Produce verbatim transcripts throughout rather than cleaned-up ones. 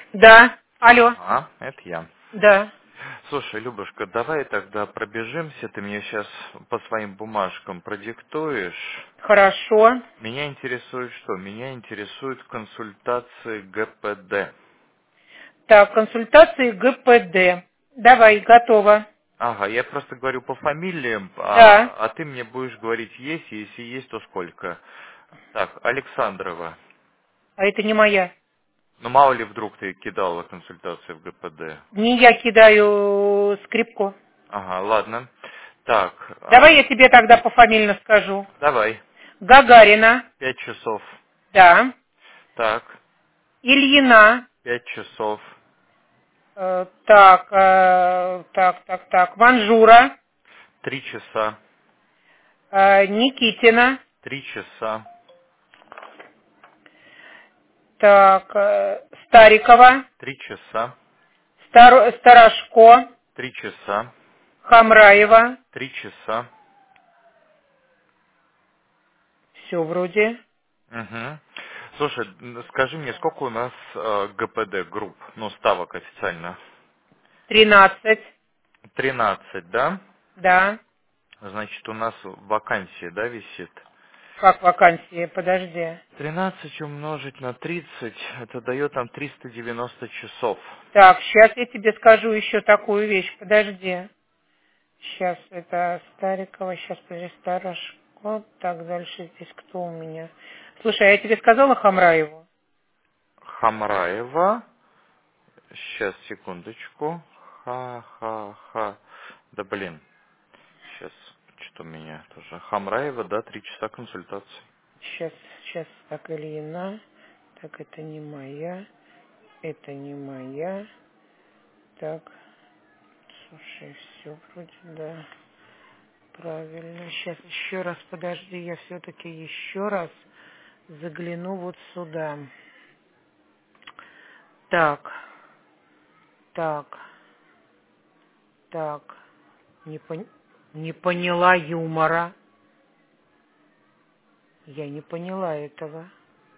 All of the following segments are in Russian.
Да. Алло. А, это я. Да. Слушай, Любушка, давай тогда пробежимся, ты мне сейчас по своим бумажкам продиктуешь. Хорошо. Меня интересует что? Меня интересуют консультации ГПД. Так, консультации ГПД. Давай, готово. Ага, я просто говорю по фамилиям, Да. а, а ты мне будешь говорить есть, если есть, то сколько. Так, Александрова. А это не моя. Ну мало ли вдруг ты кидала консультации в ГПД. Не я кидаю скрипку. Ага, ладно. Так, Давай а, я тебе тогда пофамильно скажу. давай. Гагарина. Пять часов. Да. Так, Ильина. пять часов. Э, так, э, так, так, так. Ванжура. Три часа. Э, Никитина. Три часа. Так, э, Старикова. Три часа. Стар- Старошко. Три часа. Хамраева. Три часа. Все вроде. Угу. Слушай, н- скажи мне, сколько у нас э, ГПД групп, ну, ставок официально? Тринадцать. Тринадцать, да? Да. Значит, у нас вакансия, да, висит? Как вакансии? Подожди. Тринадцать умножить на тридцать, это дает нам триста девяносто часов. Так, сейчас я тебе скажу еще такую вещь. Подожди. Сейчас это Старикова, сейчас подожди, Старошко. Так, дальше здесь кто у меня? Слушай, а я тебе сказала Хамраеву? Хамраева. Сейчас, секундочку. Ха-ха-ха. Да блин. Сейчас, что у меня тоже. Хамраева, да, три часа консультации. Сейчас, сейчас, так, Ильина. Так, это не моя. Это не моя. Так, слушай, все вроде, да. Правильно. Сейчас еще раз, подожди, я все-таки еще раз загляну вот сюда. Так, так, так. Не, пон- не поняла юмора. Я не поняла этого.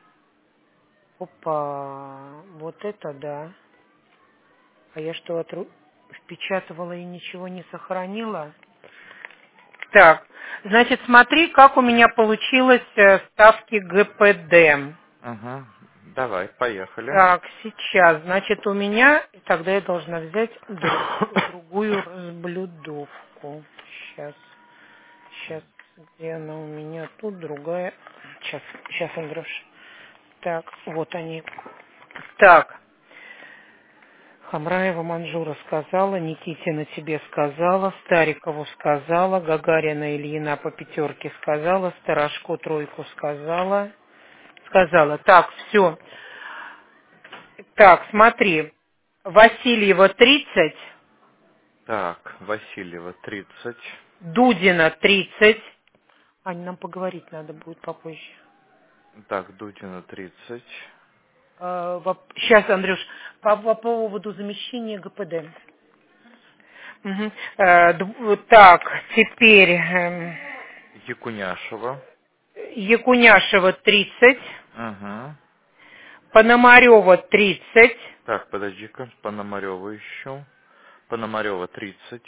Опа, вот это да. А я что, отру... впечатывала и ничего не сохранила? Так, значит, смотри, как у меня получилось э, ставки ГПД. Угу. Давай, поехали. Так, сейчас, значит, у меня, тогда я должна взять друг- другую разблюдовку. Сейчас, сейчас, где она у меня? Тут другая. Сейчас, сейчас, Андрюш. Так, вот они. Так, Хамраева Манжура сказала, Никитина тебе сказала, Старикову сказала, Гагарина Ильина по пятерке сказала, Старошко тройку сказала. Сказала. Так, все. Так, смотри. Васильева тридцать, Так, Васильева тридцать. Дудина тридцать. Ань, нам поговорить надо будет попозже. Так, Дудина тридцать. Сейчас, Андрюш, по, по поводу замещения ГПД. Мгм. Э, д- Так, теперь эм, Якуняшева. Якуняшева тридцать, Угу. Пономарева тридцать, Так, подожди-ка, Пономарева ищу. Пономарева тридцать.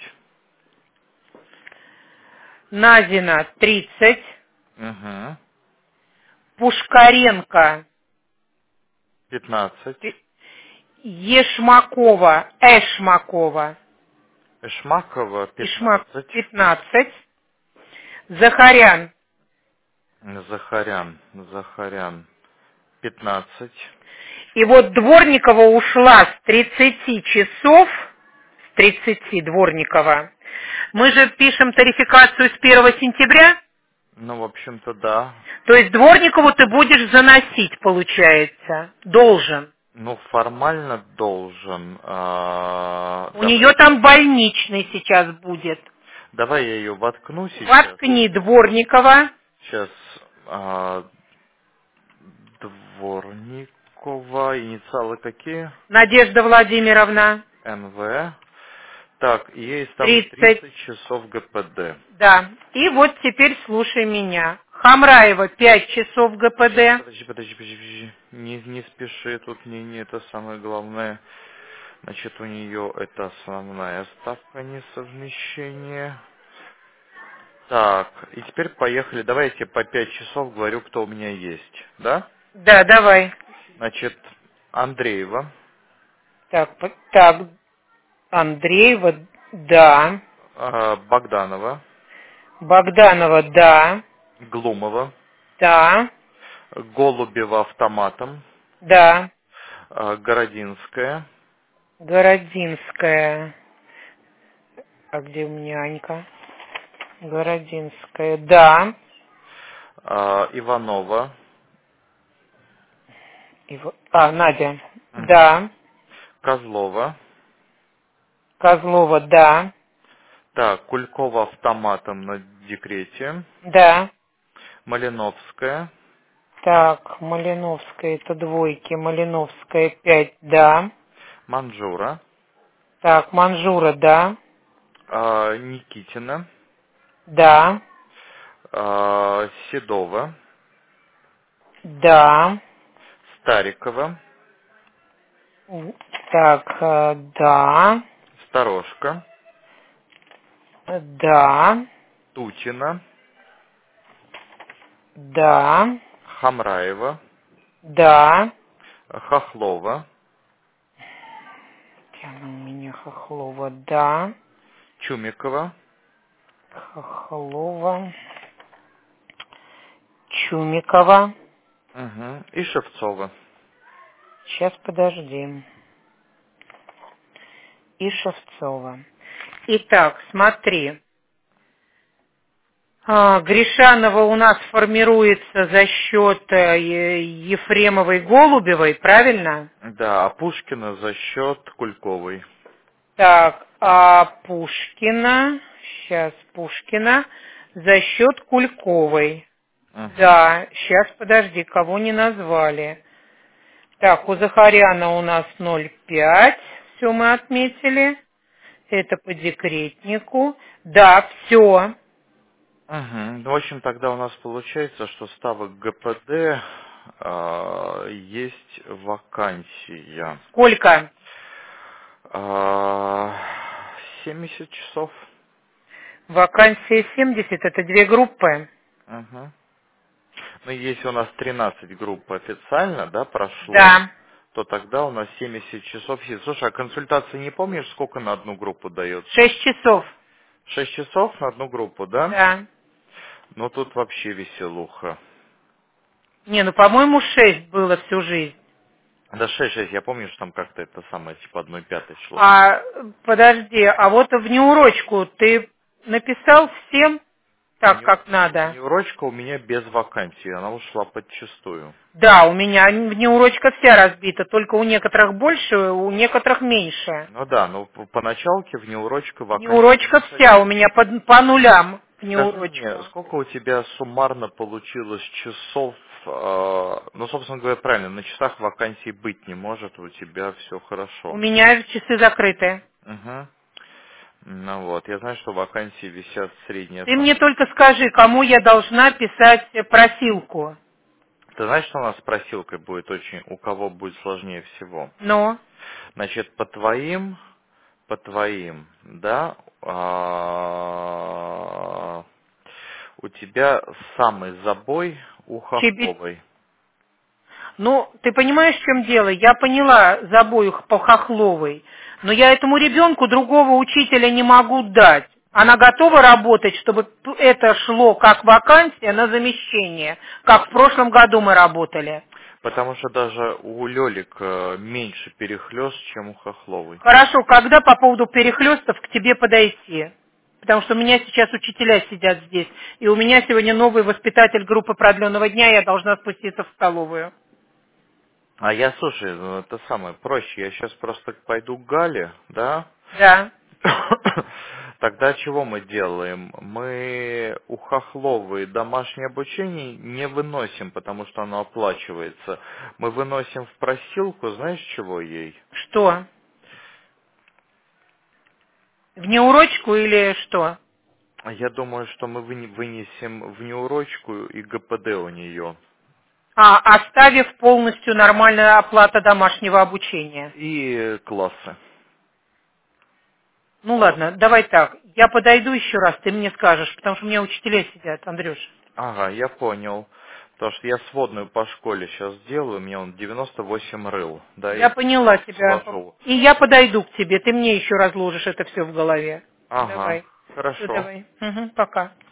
Назина тридцать, Угу. Пушкаренко, пятнадцать. пи- Ешмакова, Эшмакова, Эшмакова Ишмак пятнадцать. пятнадцать, Захарян. Захарян. Захарян пятнадцать. И вот Дворникова ушла с тридцати часов, с тридцати Дворникова. Мы же пишем тарификацию с первого сентября, Ну, в общем-то, да. то есть Дворникову ты будешь заносить, получается, должен. Ну, формально должен. А, У давай, нее там больничный сейчас будет. давай я ее воткну сейчас. Воткни Дворникова, Сейчас. а, Дворникова. Инициалы какие? Надежда Владимировна, эн вэ. Так, и ей ставлю тридцать, тридцать часов ГПД. да. И вот теперь слушай меня. Хамраева пять часов ГПД. Подожди, подожди, подожди, подожди. Не, не спеши, тут не, не это самое главное. Значит, у нее это основная ставка несовмещения. Так, и теперь поехали. Давайте по пять часов говорю, кто у меня есть. Да? Да, давай. Значит, Андреева, Так, по- так, Андреева, да. э, Богданова, Богданова, да. Глумова, Да, Голубева автоматом, да. э, Городинская, Городинская. А где у меня Анька? Городинская, да. э, Иванова, Ив- А, Надя, мгм, да. Козлова, Козлова, да. так, Кулькова автоматом на декрете, Да. Малиновская, Так, Малиновская, это двойки. Малиновская, пять, да. Манжура, Так, Манжура, да. э, Никитина, Да. э, Седова, Да. Старикова, Так, э, да. Сторожка, Да. Тутина, Да. Хамраева, Да. Хохлова, Где она у меня? Хохлова, да. Чумикова, Хохлова. Чумикова. мгм, и Шевцова. Сейчас, подожди. И Шевцова. Итак, смотри. А, Гришанова у нас формируется за счет э, Е- Ефремовой Голубевой, правильно? Да, а Пушкина за счет Кульковой. Так, а Пушкина, сейчас Пушкина, за счет Кульковой. Мгм. Да, сейчас, подожди, кого не назвали. Так, у Захаряна у нас ноль пять, все мы отметили. Это по декретнику. Да, все. Мгм. Ну, в общем, тогда у нас получается, что ставок ГПД а, есть вакансия. Сколько? А, семьдесят часов. Вакансия семьдесят, это две группы. Мгм. Ну, если у нас тринадцать групп официально, да, прошло, Да, то тогда у нас семьдесят часов есть. Слушай, а консультации не помнишь, сколько на одну группу дается? шесть часов. Шесть часов на одну группу, да? Да. Ну, тут вообще веселуха. Не, ну, по-моему, шесть было всю жизнь. Да, шесть, шесть, я помню, что там как-то это самое, типа одной пятой шло. А, подожди, а вот в неурочку ты написал всем так, Вне- как надо? Внеурочка у меня без вакансии, она ушла подчистую. Да, у меня внеурочка вся разбита, только у некоторых больше, у некоторых меньше. Ну да, но по, по началке внеурочка вакансии не Внеурочка вся у находилась. меня по, по нулям, Скажи мне, внеурочку. сколько у тебя суммарно получилось часов, э, ну, собственно говоря, правильно, на часах вакансий быть не может, у тебя все У хорошо. меня часы закрыты. Угу. Ну вот, я знаю, что вакансии висят средние Ты там. мне только скажи, кому я должна писать просилку. Ты знаешь, что у нас с просилкой будет очень, у кого будет сложнее всего? Но Значит, по твоим, по твоим, да, а, у тебя самый забой у чебет... Хохловой. Ну, ты понимаешь, в чем дело? Я поняла забою по Хохловой, но я этому ребенку другого учителя не могу дать. Она готова работать, чтобы п- это шло как вакансия на замещение, как в прошлом году мы работали. Потому что даже у Лёлик э, меньше перехлёст, чем у Хохловой. Хорошо, когда по поводу перехлестов к тебе подойти? Потому что у меня сейчас учителя сидят здесь, и у меня сегодня новый воспитатель группы продленного дня, я должна спуститься в столовую. А я, слушай, ну, это самое проще. Я сейчас просто пойду к Гале, да? Да. Тогда чего мы делаем? Мы у Хохловой домашнее обучение не выносим, потому что оно оплачивается. Мы выносим в просилку, знаешь, чего ей? Что? Внеурочку или что? Я думаю, что мы выне- вынесем внеурочку и ГПД у нее. А, оставив полностью нормальную оплату домашнего обучения. И классы. Ну ладно, давай так. Я подойду еще раз, ты мне скажешь, потому что у меня учителя сидят, Андрюш. Ага, я понял. Потому что я сводную по школе сейчас делаю, мне он девяносто восемь рыл. Да, Я и поняла тебя. сложу. И я подойду к тебе, ты мне еще разложишь это все в голове. Ага, Давай. Все, хорошо. давай. Угу, пока.